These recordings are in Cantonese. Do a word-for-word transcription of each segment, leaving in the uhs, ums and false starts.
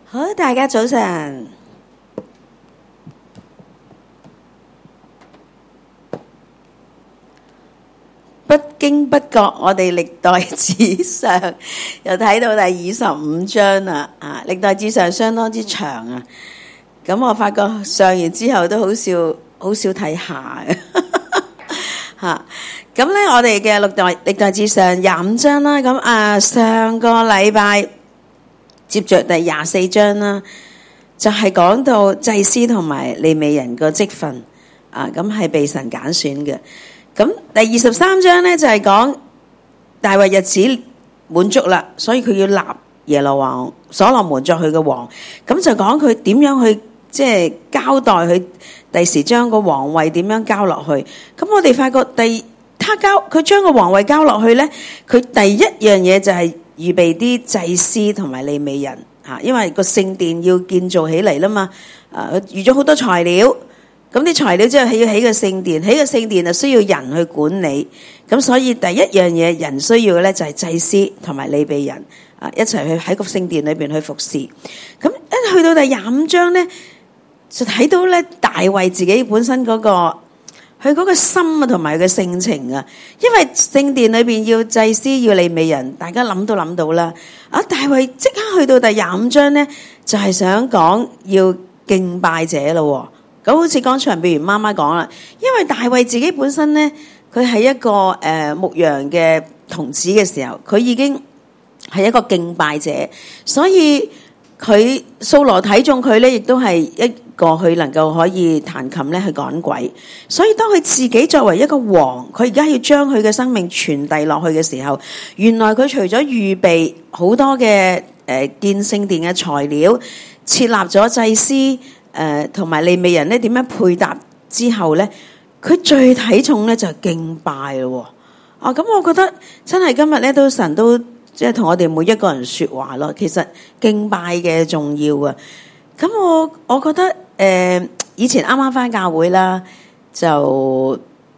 好，大家早晨。不經不覺，我哋歷代志上又睇到第二十五章啦。啊，歷代志上相當之長啊。咁我發覺上完之後都好少，好少睇下嘅。吓，咁咧我哋嘅歷代歷代志上廿五章啦。咁啊，上個禮拜接着第廿四章啦，就係講到祭司同埋利未人個職分啊，咁係被神揀選嘅。咁第二十三章咧就係講大衛日子滿足啦，所以佢要立耶羅王所羅門作佢嘅王。咁就講佢點樣去即係交代佢第時將個王位點樣交落去。咁我哋發覺第他交佢將個王位交落去咧，佢第一樣嘢就係預備啲祭司同埋利未人吓，因為個聖殿要建造起嚟啦嘛。啊，預咗好多材料。咁啲材料之後起要起個聖殿，起個聖殿就需要人去管理，咁所以第一樣嘢人需要嘅咧就係祭司同埋利未人啊，一齊去喺個聖殿裏邊去服侍。咁一去到第廿五章咧，就睇到咧大衛自己本身嗰個佢嗰個心啊，同埋佢嘅性情啊，因為聖殿裏邊要祭司要利未人，大家諗都諗到啦。啊，大衛即刻去到第廿五章咧，就係想講要敬拜者咯。咁好似剛才譬如媽媽講啦，因為大衛自己本身咧，佢係一個誒、呃、牧羊嘅童子嘅時候，佢已經係一個敬拜者，所以佢掃羅睇中佢咧，亦都係一個佢能夠可以彈琴咧去趕鬼。所以當佢自己作為一個王，佢而家要將佢嘅生命傳遞落去嘅時候，原來佢除咗預備好多嘅誒建聖殿嘅材料，設立咗祭司。誒同埋利未人咧點樣配搭之後咧，佢最睇重咧就係敬拜咯。啊，咁我覺得真係今日咧都神都即係同我哋每一個人說話咯。其實敬拜嘅重要啊。咁我我覺得誒、呃、以前啱啱返教會啦，就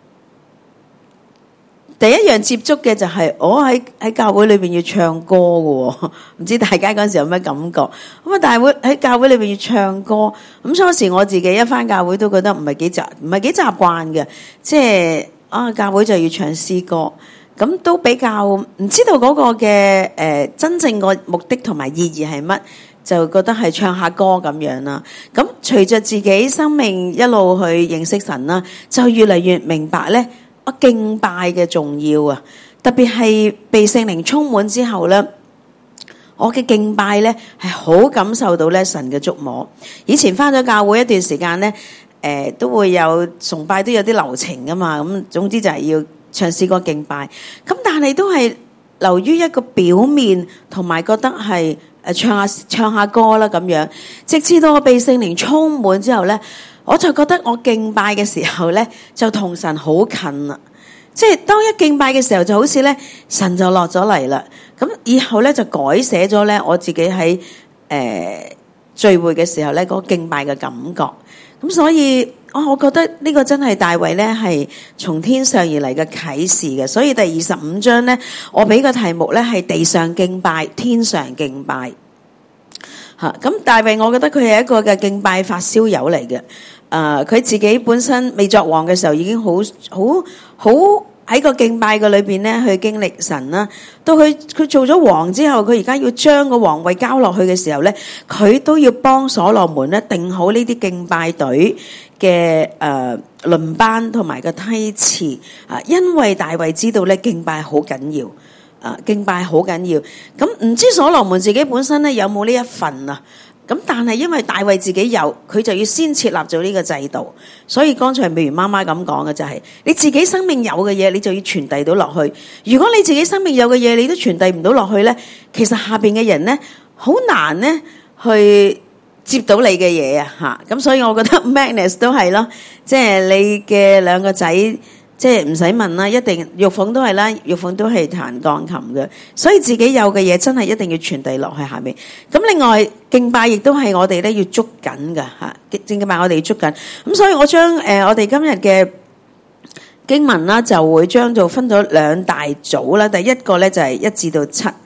第一樣接觸嘅就係我喺喺教會裏邊要唱歌嘅，唔知大家嗰陣時有咩感覺？咁啊，大會喺教會裏邊要唱歌，咁初時我自己一返教會都覺得唔係幾習唔係幾習慣嘅，即係啊教會就要唱詩歌，咁都比較唔知道嗰個嘅誒、呃、真正個目的同埋意義係乜，就覺得係唱下歌咁樣啦。咁隨着自己生命一路去認識神啦，就越嚟越明白咧。我敬拜嘅重要啊，特別係被聖靈充滿之後咧，我嘅敬拜咧係好感受到咧神嘅觸摸。以前返咗教會一段時間咧，誒、呃、都會有崇拜都有啲流程噶嘛，咁總之就係要唱詩歌敬拜。咁但係都係流於一個表面，同埋覺得係誒唱下唱下歌啦咁樣。直至到我被聖靈充滿之後咧。我就覺得我敬拜嘅時候咧，就同神好近啦。即係當一敬拜嘅時候，就好似咧神就落咗嚟啦。咁以後咧就改寫咗咧我自己喺誒、呃、聚會嘅時候咧嗰、那個敬拜嘅感覺。咁所以我我覺得呢個真係大衛咧係從天上而嚟嘅啟示嘅。所以第二十五章咧，我俾個題目咧係地上敬拜，天上敬拜。吓，咁大衛，我覺得佢係一個嘅敬拜發燒友嚟嘅。誒、呃，佢自己本身未作王嘅時候，已經好好好喺個敬拜嘅裏邊咧，去經歷神啦。到佢佢做咗王之後，佢而家要將個王位交落去嘅時候咧，佢都要幫所羅門咧定好呢啲敬拜隊嘅誒輪班同埋個梯次啊，因為大衛知道咧敬拜好緊要。啊，敬拜好緊要，咁唔知所羅門自己本身咧有冇呢一份啊？咁但係因為大衛自己有，佢就要先設立咗呢個制度。所以剛才譬如媽媽咁講嘅就係、是，你自己生命有嘅嘢，你就要傳遞到落去。如果你自己生命有嘅嘢，你都傳遞唔到落去咧，其實下邊嘅人咧好難咧去接到你嘅嘢啊！吓，咁所以我覺得 Magnus 都係咯，即係你嘅兩個仔。即係唔使問啦，一定玉鳳都係啦，玉鳳都係彈鋼琴嘅，所以自己有嘅嘢真係一定要傳遞落去下面。咁另外敬拜亦都係我哋咧要捉緊嘅嚇，敬拜我哋要捉緊。咁所以我將誒、呃、我哋今日嘅經文啦，就會將做分咗兩大組啦。第一個咧就係一至到七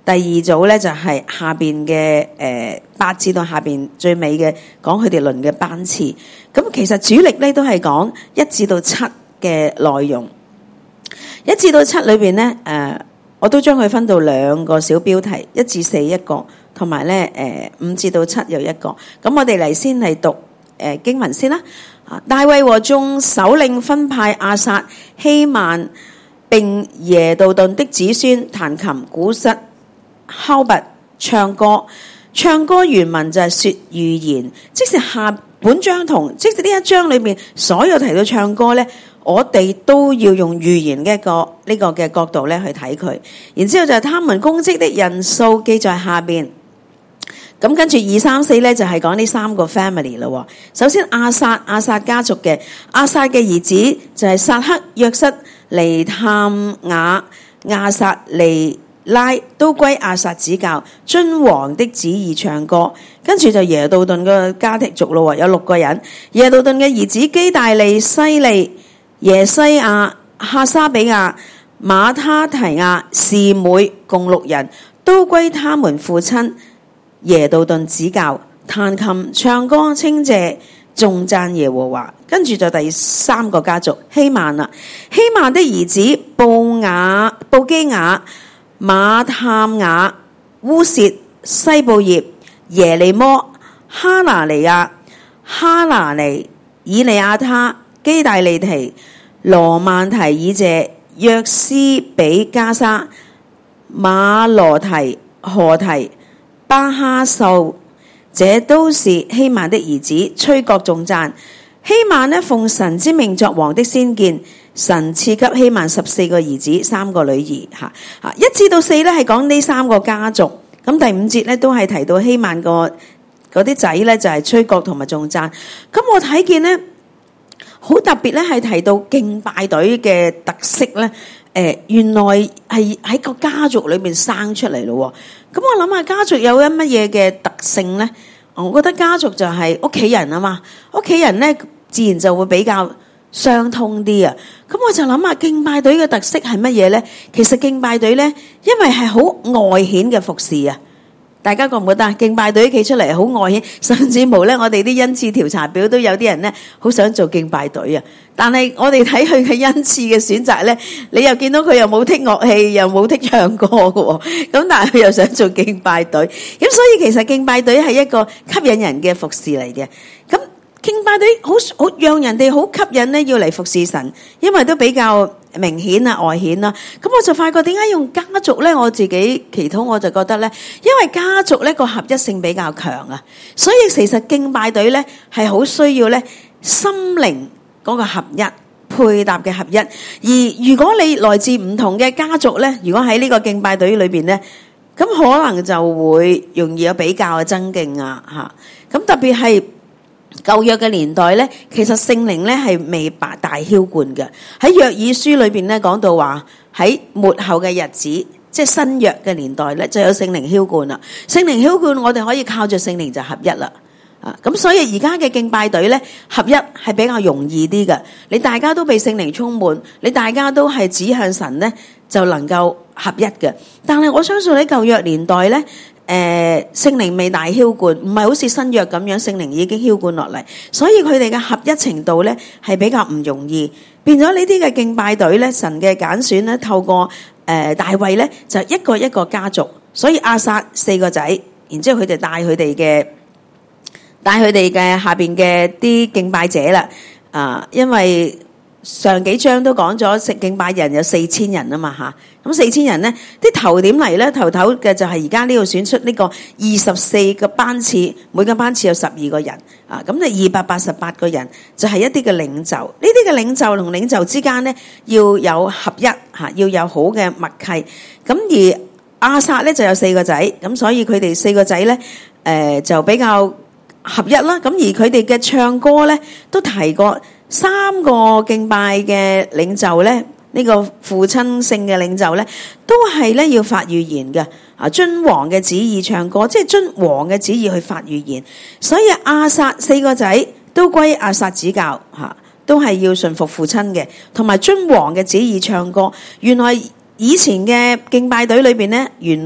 第二組咧就係下邊嘅誒八至到下邊最尾嘅講佢哋輪嘅班次。咁其實主力咧都係講一至到七嘅內容。一至到七裏邊咧，誒、呃、我都將佢分到兩個小標題，一至四一個，同埋咧誒五至到七又一個。咁我哋嚟先嚟讀誒、呃、經文先啦。啊，大衛和眾首領分派亞薩、希曼並耶杜頓的子孫彈琴、鼓瑟、敲鈸、唱歌。唱歌原文就係說預言，即是下本章同即是呢一章裏面所有提到唱歌咧。我哋都要用預言嘅一個呢個嘅角度咧去睇佢，然之後就係他們攻擊的人數記在下邊。咁跟住二三四咧就係講呢三個 family 咯。首先亞薩亞薩家族嘅亞薩嘅兒子就係撒克、約瑟、尼探雅、亞薩利拉，都歸亞薩指教，遵王的旨意唱歌。跟住就耶杜頓嘅家庭族咯，有六個人。耶杜頓嘅兒子基大利、西利、耶西亞、哈沙比亞、馬他提亞、示每，共六人，都歸他們父親耶杜頓指教，彈琴、唱歌、稱謝、頌讚耶和華。跟住就第三個家族希曼啦，希曼的兒子布雅、布基雅、馬探雅、烏薛、西布葉、耶利摩、哈拿尼亞、哈拿尼、以利亞他、基大利提、羅曼提以謝、約斯比加沙、馬羅提、何提、巴哈秀，這都是希曼的兒子，吹角頌讚。希曼呢，奉神之命作王的先見，神賜給希曼十四個兒子，三個女兒。吓吓，一至到四咧係講呢三個家族。咁第五節咧都係提到希曼個嗰啲仔咧就係吹角同埋頌讚。咁我睇見咧好特別咧係提到敬拜隊嘅特色咧，誒、呃、原來係喺個家族裏面生出嚟咯。咁我諗下家族有啲乜嘢嘅特性咧？我覺得家族就係屋企人啊嘛，屋企人咧自然就會比較相通啲啊。咁我就諗下敬拜隊嘅特色係乜嘢咧？其實敬拜隊咧，因為係好外顯嘅服侍啊。大家覺唔覺得敬拜隊企出嚟好外顯，甚至乎咧，我哋啲恩賜調查表都有啲人咧好想做敬拜隊啊。但係我哋睇佢嘅恩賜嘅選擇咧，你又見到佢又冇剔樂器，又冇剔唱歌嘅喎。咁但係佢又想做敬拜隊，咁所以其實敬拜隊係一個吸引人嘅服侍嚟嘅。咁敬拜隊好好讓人哋好吸引咧，要嚟服侍神，因為都比較明顯啊，外顯啦。咁我就發覺點解用家族咧？我自己祈禱我就覺得咧，因為家族咧個合一性比較強啊，所以其實敬拜隊咧係好需要咧心靈嗰個合一，配搭嘅合一。而如果你來自唔同嘅家族咧，如果喺呢個敬拜隊裏邊咧，咁可能就會容易有比較嘅爭競啊吓。咁特別係舊約嘅年代咧，其實聖靈咧係未大大澆灌嘅。喺約珥書裏邊咧講到話，喺末後嘅日子，即係新約嘅年代咧，就有聖靈澆灌啦。聖靈澆灌，我哋可以靠住聖靈就合一啦。啊，咁所以而家嘅敬拜隊咧，合一係比較容易啲嘅。你大家都被聖靈充滿，你大家都係指向神咧，就能夠合一嘅。但係我相信喺舊約年代咧，誒聖靈未大澆灌，唔係好似新約咁樣，聖靈已經澆灌落嚟，所以佢哋嘅合一程度咧係比較唔容易。變咗呢啲嘅敬拜隊咧，神嘅揀選咧，透過誒、呃、大衛咧，就一個一個家族，所以亞薩四個仔，然之後佢哋帶佢哋嘅帶佢哋嘅下邊嘅啲敬拜者啦，啊、呃，因為上幾章都講咗，食敬拜人有四千人啊嘛吓，咁四千人咧，啲頭點嚟咧？頭頭嘅就係而家呢度選出呢個二十四個班次，每個班次有十二個人啊，咁就二百八十八個人，就係一啲嘅領袖。呢啲嘅領袖同領袖之間咧，要有合一吓，要有好嘅默契。咁而亞薩咧就有四個仔，咁所以佢哋四個仔咧，誒、呃、就比較合一啦。咁而佢哋嘅唱歌咧，都提過。三個敬拜嘅領袖咧，呢、這個父親性嘅領袖咧，都係咧要發預言嘅，啊遵王嘅旨意唱歌，即係遵王嘅旨意去發預言。所以亞薩四個仔都歸亞薩指教，吓都係要順服父親嘅，同埋遵王嘅旨意唱歌。原來以前嘅敬拜隊裏邊咧，原來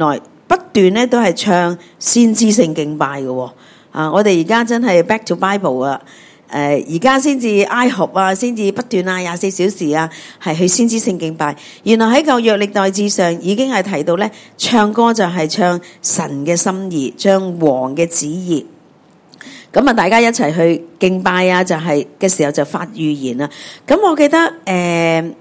不斷咧都係唱先知性敬拜嘅喎。啊，我哋而家真係 back to Bible 啊！誒而家先至哀號啊，先至不斷啊，廿四小時啊，係去先知性敬拜。原來喺舊約歷代志上已經係提到咧，唱歌就係唱神嘅心意，唱王嘅旨意。咁啊，大家一齊去敬拜啊，就係、是、嘅時候就發預言啊。咁我記得誒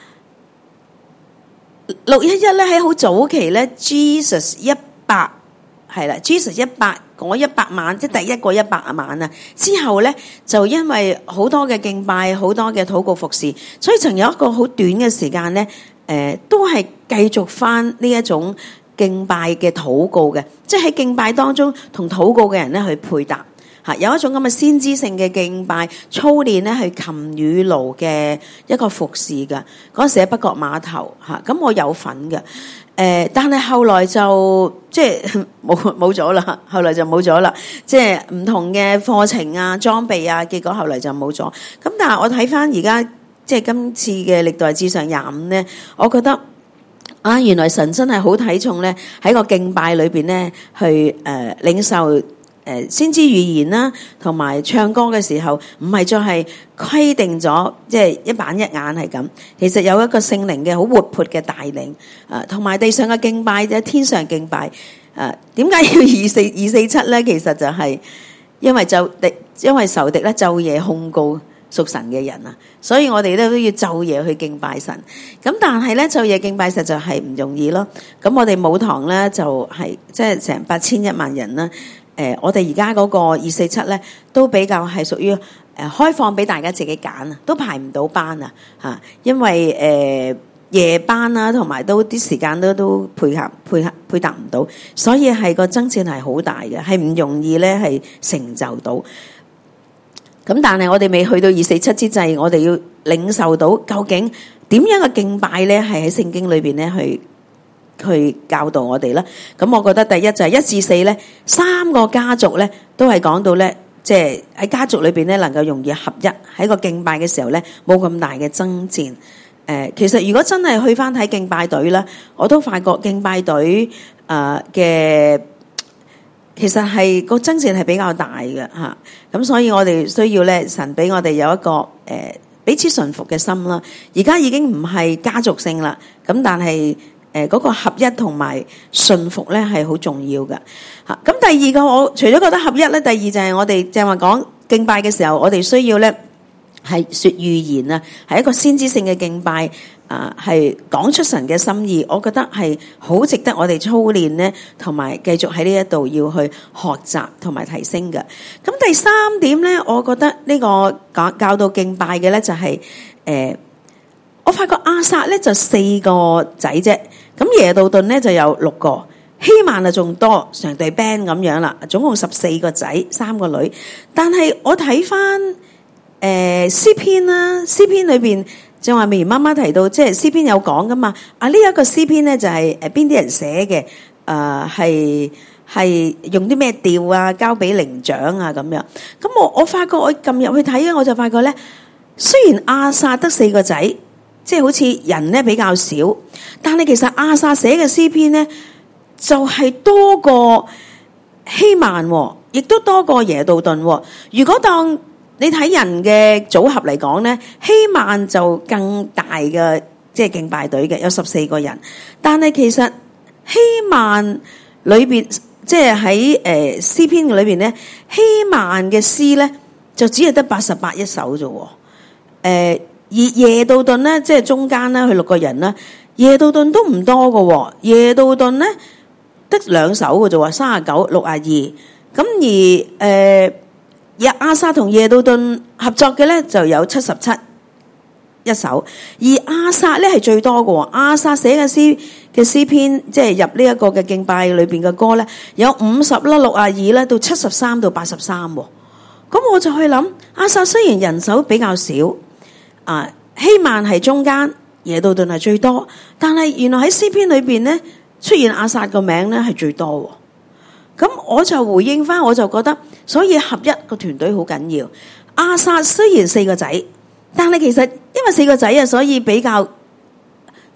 六一一咧喺好早期咧 ，Jesus 一百係啦 ，Jesus 一百。嗰一百晚，即係第一個一百晚啊！之後咧，就因為好多嘅敬拜，好多嘅禱告服侍，所以曾有一個好短嘅時間咧，誒、呃，都係繼續翻呢一種敬拜嘅禱告嘅，即係喺敬拜當中同禱告嘅人咧去配搭嚇，有一種咁嘅先知性嘅敬拜操練咧，係琴與爐嘅一個服侍㗎。嗰陣時喺北角碼頭嚇，咁我有份嘅。誒、呃，但係後來就即係冇冇咗啦，後來就冇咗啦，即係唔同嘅課程啊、裝備啊，結果後來就冇咗。咁但係我睇翻而家即係今次嘅歷代志上廿五咧，我覺得啊，原來神真係好睇重咧喺個敬拜裏邊咧去誒、呃、領受。誒先知預言啦，同埋唱歌嘅時候，唔係再係規定咗，即係一板一眼係咁。其實有一個聖靈嘅好活潑嘅帶領，誒同埋地上嘅敬拜，即係天上敬拜。誒點解要二四二四七咧？其實就係因為就敵，因為仇敵咧晝夜控告屬神嘅人啊，所以我哋咧都要晝夜去敬拜神。咁但係咧晝夜敬拜實在係唔容易咯。咁我哋舞堂咧就係即係成八千一萬人啦。誒、呃，我哋而家嗰個二四七咧，都比較係屬於誒、呃、開放俾大家自己揀啊，都排唔到班啊嚇，因為誒、呃、夜班啦，同埋都啲時間都都配合配合配搭唔到，所以係個爭戰係好大嘅，係唔容易咧係成就到。咁但係我哋未去到二四七之際，我哋要領受到究竟點樣嘅敬拜咧，係喺聖經裏邊咧去。去教導我哋啦，咁我覺得第一就係一至四咧，三個家族咧都係講到咧，即係喺家族裏邊咧能夠容易合一，喺個敬拜嘅時候咧冇咁大嘅爭戰。誒、呃，其實如果真係去翻睇敬拜隊啦，我都發覺敬拜隊誒嘅其實係個爭戰係比較大嘅嚇，咁、啊、所以我哋需要咧神俾我哋有一個誒、呃、彼此順服嘅心啦。而家已經唔係家族性啦，咁但係。誒、那、嗰個合一同埋順服咧係好重要嘅嚇。咁第二個我除咗覺得合一咧，第二就係我哋正話講敬拜嘅時候，我哋需要咧係説預言啊，係一個先知性嘅敬拜啊，係講出神嘅心意。我覺得係好值得我哋操練咧，同埋繼續喺呢一度要去學習同埋提升嘅。咁第三點咧，我覺得呢個教教導敬拜嘅咧就係、是、誒、呃，我發覺亞薩咧就四個仔啫。咁耶杜頓咧就有六個，希曼啊仲多，成隊 band 咁樣啦，總共十四個仔，三個女。但係我睇翻誒詩篇啦，詩篇裏邊就話美媽媽提到，即係詩篇有講噶嘛。啊呢一個詩篇咧就係誒邊啲人寫嘅？誒係係用啲咩調啊？交俾伶長啊咁樣。咁我我發覺我撳入去睇咧，我就發覺咧，雖然亞薩得四個仔。即係好似人咧比較少，但係其實亞薩寫嘅詩篇咧就係、是、多過希曼，亦都多過耶杜頓。如果當你睇人嘅組合嚟講咧，希曼就更大嘅即係敬拜隊嘅，有十四個人。但係其實希曼裏邊即係喺誒詩篇裏邊咧，希曼嘅詩咧就只係得八十八一首啫。誒、呃。而耶杜頓咧，即係中間咧，佢六個人啦。耶杜頓都唔多嘅，耶杜頓咧得兩首嘅啫，三十九六廿二。咁而誒，亞薩同耶杜頓合作嘅咧就有七十七一首。而亞薩咧係最多嘅，亞薩寫嘅詩嘅詩篇，即係入呢一個嘅敬拜裏邊嘅歌咧，有五十啦，六廿二咧到七十三到八十三。咁我就去諗，亞薩雖然人手比較少。啊，希曼係中間，耶杜頓係最多，但係原來喺詩篇裏邊咧出現亞薩個名咧係最多。咁我就回應翻，我就覺得，所以合一個團隊好緊要。亞薩雖然四個仔，但係其實因為四個仔啊，所以比較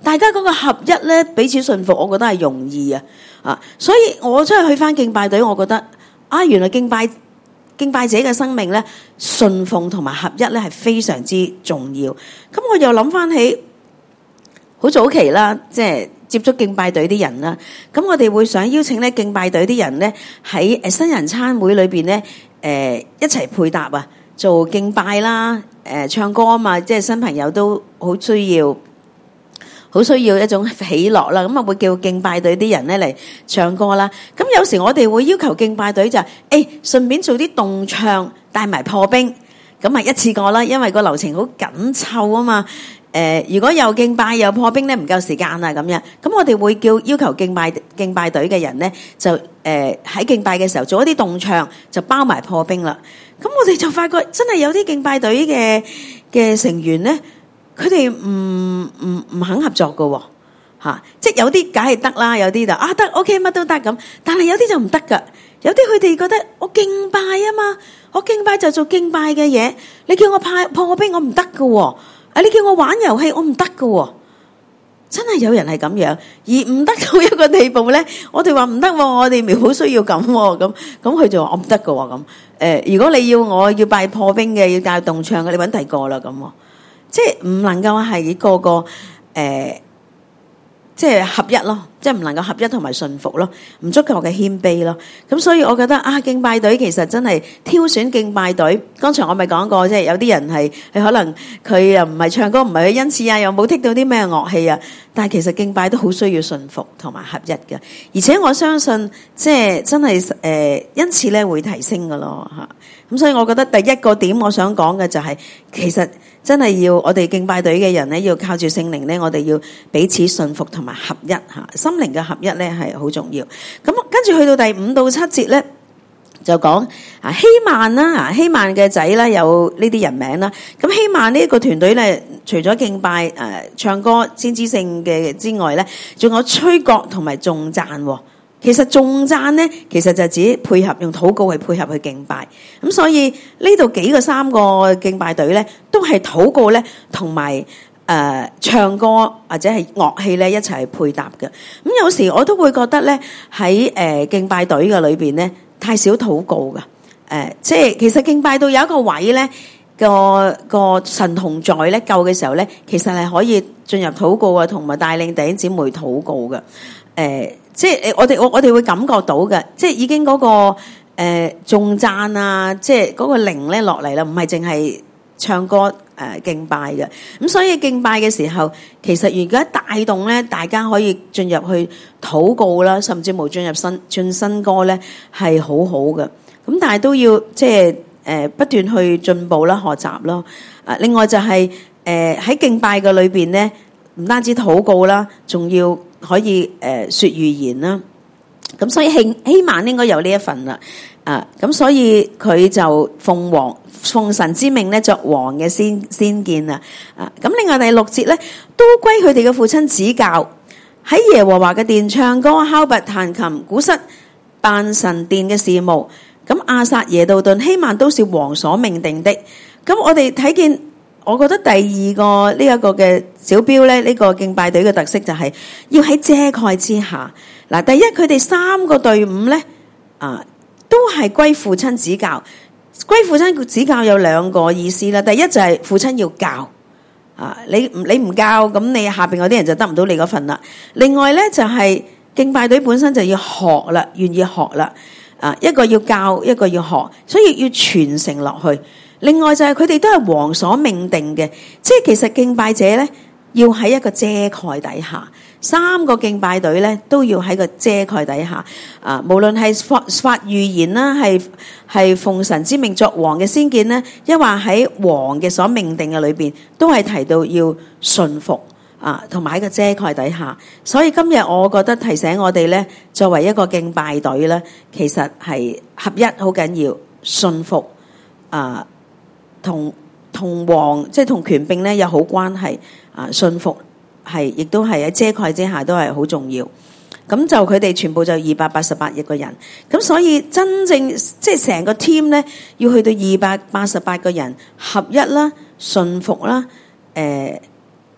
大家嗰個合一咧，彼此信服，我覺得係容易啊！啊，所以我真係去翻敬拜隊，我覺得啊，原來敬拜敬拜者嘅生命咧，信奉同埋合一咧係非常之重要。咁我又諗翻起好早期啦，即係接觸敬拜隊啲人啦。咁我哋會想邀請咧敬拜隊啲人咧喺誒新人餐會裏邊咧誒一齊配搭啊，做敬拜啦，誒、呃、唱歌啊嘛，即係新朋友都好需要。好需要一種喜樂啦，咁啊會叫敬拜隊啲人咧嚟唱歌啦。咁有時我哋會要求敬拜隊就係，誒順便做啲動唱，帶埋破冰，咁啊一次過啦，因為個流程好緊湊啊嘛。誒、呃，如果又敬拜又破冰咧，唔夠時間啊咁樣。咁我哋會叫要求敬拜敬拜隊嘅人咧，就誒喺、呃、敬拜嘅時候做一啲動唱，就包埋破冰啦。咁我哋就發覺真係有啲敬拜隊嘅嘅成員咧。佢哋唔唔唔肯合作㗎喎，嚇！即係有啲梗係得啦，有啲就啊得 OK 乜都得咁，但係有啲就唔得㗎。有啲佢哋覺得我敬拜啊嘛，我敬拜就做敬拜嘅嘢，你叫我派破冰我唔得㗎喎，啊你叫我玩遊戲我唔得㗎喎，真係有人係咁樣，而唔得到一個地步咧，我哋話唔得喎，我哋咪好需要咁喎，咁咁佢就話我唔得㗎喎咁。誒，如果你要我要拜破冰嘅，要帶動唱嘅，你揾第二個啦咁。即係唔能夠係個個誒、呃，即係合一咯，即係唔能夠合一同埋信服咯，唔足夠嘅謙卑咯。咁所以我覺得啊，敬拜隊其實真係挑選敬拜隊。剛才我咪講過，即係有啲人係係可能佢又唔係唱歌，唔係佢恩賜啊，又冇剔到啲咩樂器啊。但係其實敬拜都好需要信服同埋合一嘅。而且我相信，即係真係誒、呃，因此咧會提升㗎咯嚇。咁所以我覺得第一個點我想講嘅就係、是，其實真係要我哋敬拜隊嘅人咧，要靠住聖靈咧，我哋要彼此信服同埋合一嚇，心靈嘅合一咧係好重要。咁跟住去到第五到七節咧，就講啊希曼啦，啊希曼嘅仔啦有呢啲人名啦。咁希曼呢一個團隊咧，除咗敬拜誒、呃、唱歌先知性嘅之外咧，仲有吹角同埋頌讚。其實頌讚咧，其實就只配合用禱告去配合去敬拜。咁所以呢度幾個三個敬拜隊咧，都係禱告咧，同埋誒唱歌或者係樂器咧一齊配搭嘅。咁有時我都會覺得咧，喺誒敬拜隊嘅裏邊咧，太少禱告㗎。誒、呃，即係其實敬拜到有一個位咧，個個神同在咧救嘅時候咧，其實係可以進入禱告啊，同埋帶領弟兄姊妹禱告嘅。誒、呃。即係我哋我我哋會感覺到嘅，即係已經嗰、那個誒頌讚啊，即係嗰個靈咧落嚟啦，唔係淨係唱歌誒、呃、敬拜嘅。咁所以敬拜嘅時候，其實如果帶動咧，大家可以進入去禱告啦，甚至無進入新進新歌咧，係好好嘅。咁但係都要即係誒、呃、不斷去進步啦，學習咯。啊，另外就係誒喺敬拜嘅裏邊咧，唔單止禱告啦，仲要。可以誒、呃、說預言啦，咁所以希希曼應該有呢一份啦，啊咁所以佢就奉王奉神之命咧作王嘅先先見啊，啊咁另外第六節咧都歸佢哋嘅父親指教，喺耶和華嘅殿唱歌、敲鈸、彈琴、鼓瑟、辦神殿嘅事務。咁亞薩、耶杜頓、希曼都是王所命定的。咁我哋睇見。我覺得第二個呢一個嘅小標咧，呢個敬拜隊嘅特色就係要喺遮蓋之下。嗱，第一佢哋三個隊伍咧，啊，都係歸父親指教。歸父親指教有兩個意思啦。第一就係父親要教，啊，你你唔教，咁你下邊嗰啲人就得唔到你嗰份啦。另外咧就係敬拜隊本身就要學啦，願意學啦。啊，一個要教，一個要學，所以要傳承落去。另外就係佢哋都係王所命定嘅，即係其實敬拜者咧要喺一個遮蓋底下，三個敬拜隊咧都要喺個遮蓋底下。啊，無論係發發預言啦，係係奉神之命作王嘅先見咧，抑或喺王嘅所命定嘅裏邊，都係提到要順服啊，同埋喺個遮蓋底下。所以今日我覺得提醒我哋咧，作為一個敬拜隊咧，其實係合一好緊要，順服啊。同同王即係同權柄咧有好關係啊，信服係亦都係喺遮蓋之下都係好重要。咁就佢哋全部就二百八十八億個人，咁所以真正即係成個 team 咧要去到二百八十八個人合一啦、信服啦、誒、呃、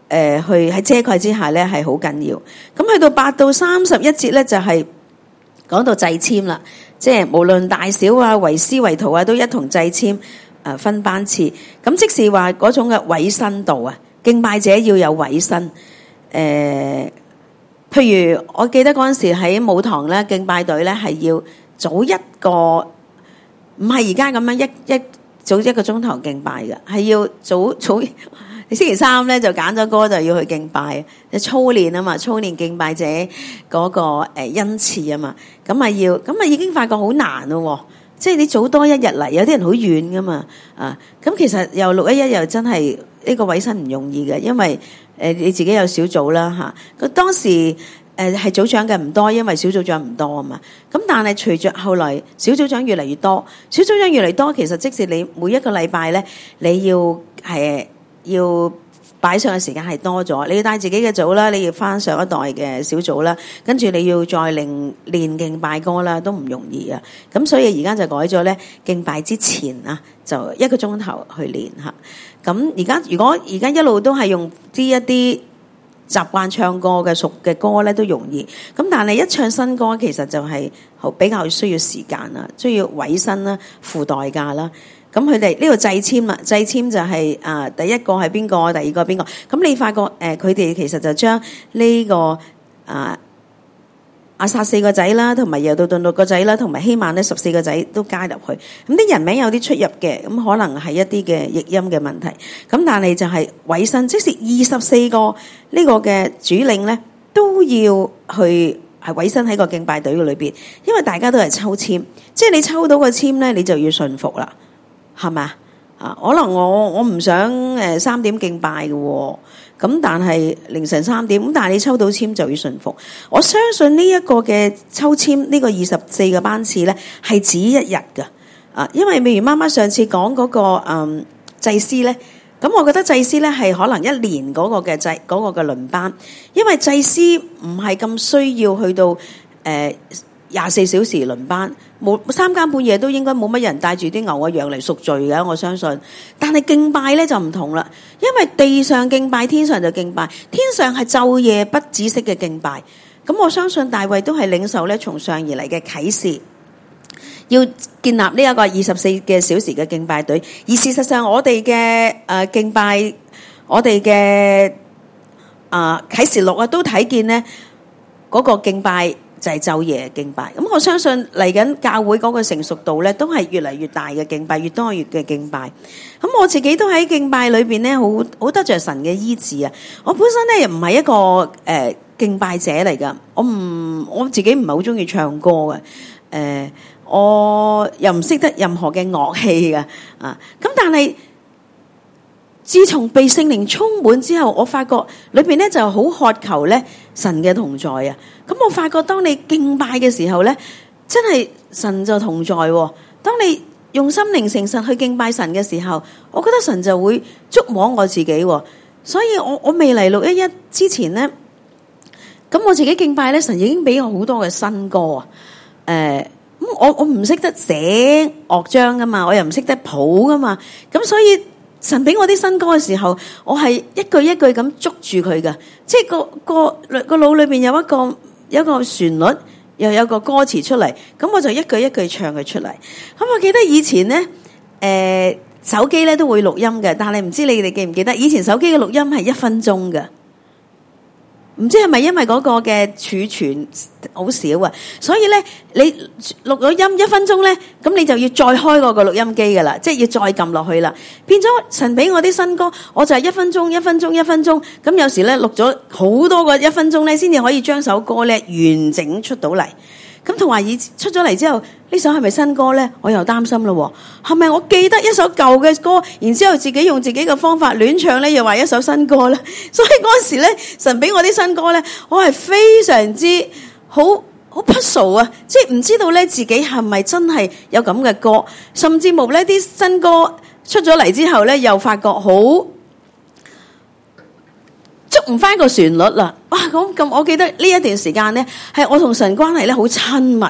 呃、去喺遮蓋之下咧係好緊要。咁去到八到三十一節咧就係、是、講到祭籤啦，即係無論大小啊、為師為徒啊，都一同祭籤誒分班次。咁即是話嗰種嘅委身度啊，敬拜者要有委身。誒、呃，譬如我記得嗰陣時喺舞堂咧，敬拜隊咧係要早一個，唔係而家咁樣一一早一個鐘頭敬拜嘅，係要早早。你星期三咧就揀咗歌就要去敬拜，你操練啊嘛，操練敬拜者嗰個誒恩賜啊嘛，咁啊要，咁啊已經發覺好難咯，即係你早多一日嚟，有啲人好遠噶嘛，啊，咁其實又六一一又真係呢個委身唔容易嘅，因為誒你自己有小組啦嚇，咁當時誒係組長嘅唔多，因為小組長唔多啊嘛，咁但係隨着後來小組長越嚟越多，小組長越嚟越多，其實即使你每一個禮拜咧，你要係。要擺上嘅時間係多咗，你要帶自己嘅組啦，你要翻上一代嘅小組啦，跟住你要再練練敬拜歌啦，都唔容易啊！咁所以而家就改咗咧，敬拜之前啊，就一個鐘頭去練吓。咁而家如果而家一路都係用啲一啲習慣唱歌嘅熟嘅歌咧，都容易。咁但係一唱新歌，其實就係好比較需要時間啦，需要委身啦，付代價啦。咁佢哋呢個祭籤啦，祭籤就係、是、啊、呃、第一個係邊個，第二個邊個。咁你發覺誒佢哋其實就將呢、這個啊亞薩四個仔啦，同埋耶杜頓六個仔啦，同埋希曼呢十四個仔都加入去。咁啲人名有啲出入嘅，咁可能係一啲嘅譯音嘅問題。咁但係就係委身，即是二十四個呢個嘅主領咧，都要去係委身喺個敬拜隊嘅裏邊，因為大家都係抽籤，即係你抽到個籤咧，你就要順服啦。係咪啊？可能我我唔想誒三點敬拜嘅，咁但係凌晨三點，咁但係你抽到籤就要順服。我相信呢一個嘅抽籤呢個二十四個班次咧係指一日㗎，啊，因為譬如媽媽上次講嗰個嗯祭司咧，咁我覺得祭司咧係可能一年嗰個嘅祭嗰個嘅輪班，因為祭司唔係咁需要去到誒廿四小時輪班。冇三更半夜都應該冇乜人帶住啲牛啊羊嚟贖罪嘅，我相信。但係敬拜咧就唔同啦，因為地上敬拜，天上就敬拜，天上係晝夜不止息嘅敬拜。咁我相信大衛都係領受咧從上而嚟嘅啟示，要建立呢一個二十四嘅小時嘅敬拜隊。而事實上我哋嘅誒敬拜，我哋嘅啊啟示錄啊都睇見咧嗰個敬拜。就係晝夜敬拜，咁我相信嚟緊教會嗰個成熟度咧，都係越嚟越大嘅敬拜，越多越嘅敬拜。咁我自己都喺敬拜裏邊咧，好好得着神嘅醫治啊！我本身咧又唔係一個誒、呃、敬拜者嚟噶，我唔我自己唔係好中意唱歌嘅，誒、呃、我又唔識得任何嘅樂器嘅啊，咁但係。自從被聖靈充滿之後，我發覺裏邊咧就好渴求咧神嘅同在啊！咁我發覺當你敬拜嘅時候咧，真係神就同在。當你用心靈誠實去敬拜神嘅時候，我覺得神就會觸摸我自己。所以我我未嚟六一一之前咧，咁我自己敬拜咧，神已經俾我好多嘅新歌啊！誒、呃，咁我我唔識得寫樂章噶嘛，我又唔識得譜噶嘛，咁所以。神俾我啲新歌嘅時候，我係一句一句咁捉住佢㗎，即係個個個腦裏邊有一個有一個旋律，又有個歌詞出嚟，咁我就一句一句唱佢出嚟。咁我記得以前咧，誒、呃、手機咧都會錄音嘅，但係唔知你哋記唔記得？以前手機嘅錄音係一分鐘嘅。唔知係咪因為嗰個嘅儲存好少啊，所以咧你錄咗音一分鐘咧，咁你就要再開嗰個錄音機噶啦，即係要再撳落去啦。變咗神俾我啲新歌，我就係一分鐘、一分鐘、一分鐘，咁有時咧錄咗好多個一分鐘咧，先至可以將首歌咧完整出到嚟。咁同埋以出咗嚟之後，呢首係咪新歌咧？我又擔心咯，係咪我記得一首舊嘅歌，然之後自己用自己嘅方法亂唱咧，又話一首新歌咧？所以嗰陣時咧，神俾我啲新歌咧，我係非常之好好 puzzle 啊！即係唔知道咧自己係咪真係有咁嘅歌，甚至乎呢啲新歌出咗嚟之後咧，又發覺好捉唔翻個旋律啦！哇，咁咁，我記得呢一段時間咧，係我同神關係咧好親密，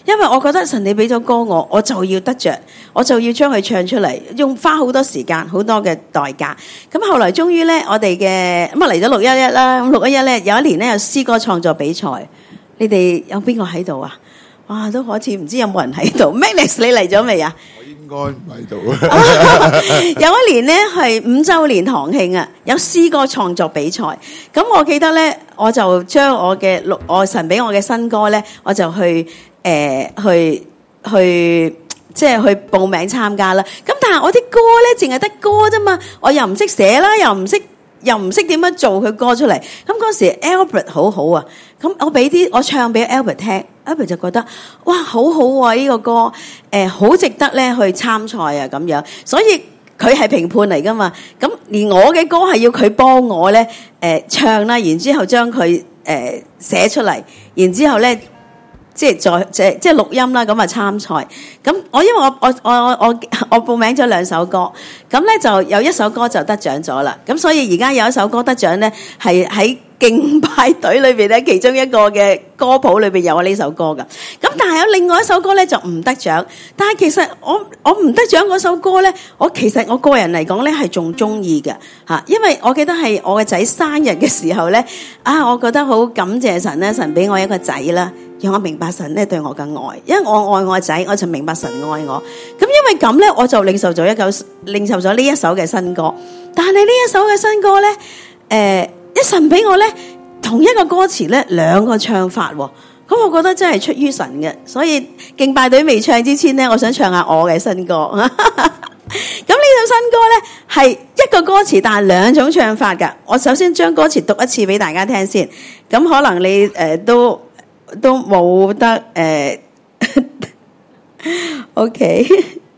因為我覺得神你俾咗歌我，我就要得着，我就要將佢唱出嚟，用花好多時間，好多嘅代價。咁後來終於咧，我哋嘅咁啊嚟咗六一一啦。咁六一一咧有一年咧有詩歌創作比賽，你哋有邊個喺度啊？哇，都好似唔知有冇人喺度。Max 你嚟咗未啊？ 應該唔喺度。 有一年咧係五周年堂慶啊，有詩歌創作比賽。咁我記得咧，我就將我嘅六我神俾我嘅新歌咧，我就去誒、呃、去去即係去報名參加啦。咁但係我啲歌咧淨係得歌啫嘛，我又唔識寫啦，又唔識又唔識點樣做佢歌出嚟。咁嗰時 Albert 好好啊，咁我俾啲我唱俾 Albert 聽。Albert 就覺得哇好好啊，呢個歌誒好值得咧去參賽啊咁樣，所以佢係評判嚟噶嘛。咁連我嘅歌係要佢幫我咧誒唱啦，然之後將佢誒寫出嚟，然之後咧即係再即係即係錄音啦，咁啊參賽。咁我因為我我我我我我報名咗兩首歌，咁咧就有一首歌就得獎咗啦。咁所以而家有一首歌得獎咧係喺敬拜隊裏邊咧，其中一個嘅歌譜裏邊有我呢首歌噶。咁但係有另外一首歌咧就唔得獎。但係其實我我唔得獎嗰首歌咧，我其實我個人嚟講咧係仲中意嘅吓，因為我記得係我嘅仔生日嘅時候咧，啊，我覺得好感謝神咧，神俾我一個仔啦，讓我明白神咧對我嘅愛，因為我愛我嘅仔，我就明白神愛我。咁因為咁咧，我就領受咗一首領受咗呢一首嘅新歌。但係呢一首嘅新歌咧，誒、呃。一神俾我咧，同一個歌詞咧，兩個唱法，咁我覺得真係出於神嘅。所以敬拜隊未唱之前咧，我想唱下我嘅新歌。咁呢首新歌咧係一個歌詞，但係兩種唱法噶。我首先將歌詞讀一次俾大家聽先。咁可能你誒、呃、都都冇得誒、呃、，OK。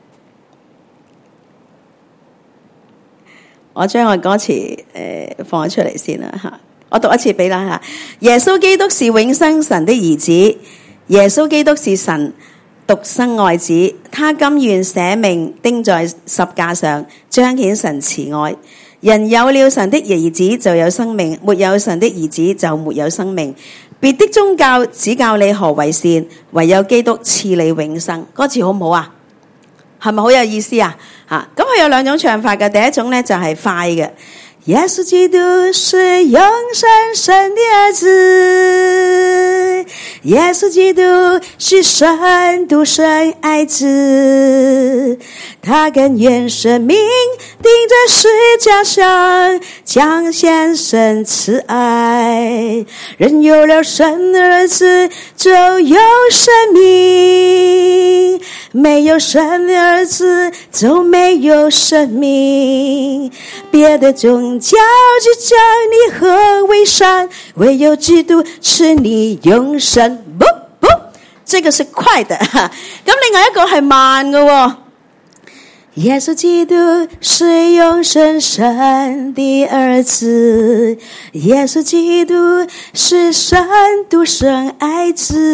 我將我歌詞誒、呃、放咗出嚟先啦吓，我讀一次俾大家吓。耶穌基督是永生神的兒子，耶穌基督是神獨生愛子，他甘願捨命釘在十架上，彰顯神慈愛。人有了神的兒子就有生命，沒有神的兒子就沒有生命。別的宗教只教你何為善，唯有基督賜你永生。歌詞好唔好啊？係咪好有意思啊？吓，咁佢有兩種唱法嘅，第一種咧就係快嘅。耶穌基督是永生神的兒子，耶穌基督是神獨生愛子，他甘願捨命釘在十架上，彰顯神慈愛。人有了神的兒子就有生命，沒有神的兒子就沒有生命。別的宗教只教你何為善，唯有基督賜你永生。不不，這個是快的。咁另外一個係慢嘅喎。耶穌基督是永生神的兒子，耶穌基督是神獨生愛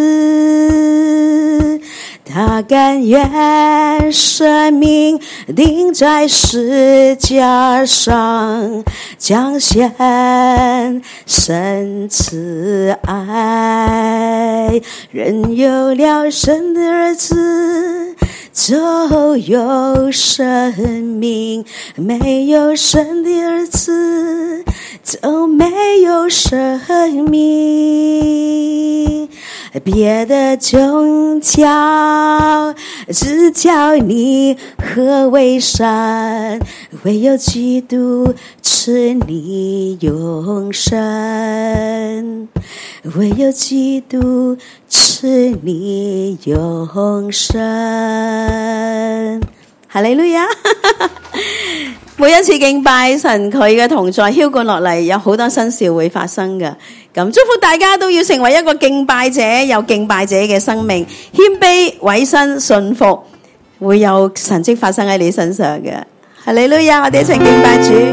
子，他甘願捨命釘在十架上，彰顯神慈愛。人有了神的兒子就有生命，沒有神的兒子就沒有生命。別的宗教只教你何為善，唯有基督賜你永生，唯有基督賜你永生。哈利路亞。每一次敬拜神，佢嘅同在澆灌落嚟，有好多新事會發生嘅。咁祝福大家都要成為一個敬拜者，有敬拜者嘅生命，謙卑、委身、順服，會有神蹟發生喺你身上嘅。哈利路亞，我哋一齊敬拜主。